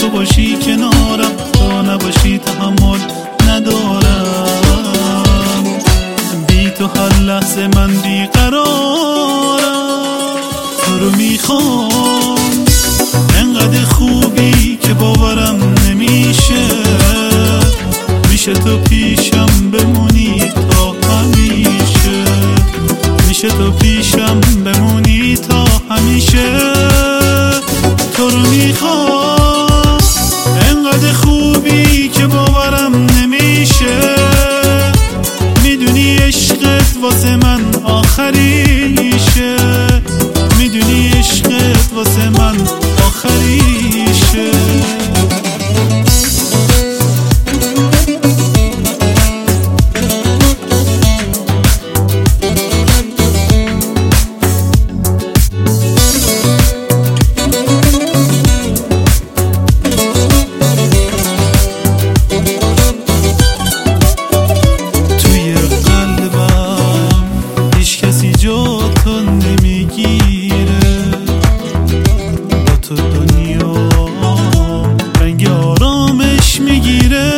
تو باشی کنارم، تو نباشی تحمل ندارم. بی تو هر لحظه من بیقرارم. تو رو میخوام انقدر خوبی که باورم نمیشه. میشه تو پیشم بمونی تا همیشه. میشه تو پیشم بمونی تا همیشه. تو رو میخوام انقدر خوبی که باورم نمیشه. میدونی عشقت واسه من آخریشه. میدونی عشقت واسه من آخریشه. تو دنیا رنگ آرامش میگیره.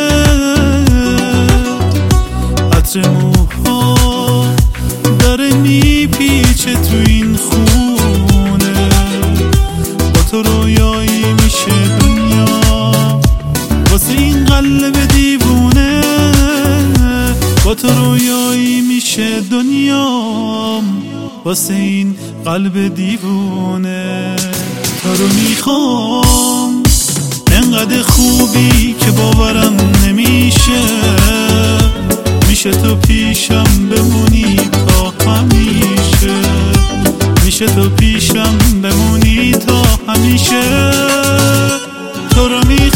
عطر موها داره میپیچه تو این خونه. با تو رویایی میشه دنیا واسه این قلب دیوونه. با تو رویایی میشه دنیا واسه این قلب دیوونه. تو رو میخوام انقدر خوبی که باورم نمیشه. میشه تو پیشم بمونی تا همیشه. میشه تو پیشم بمونی تا همیشه. تو رو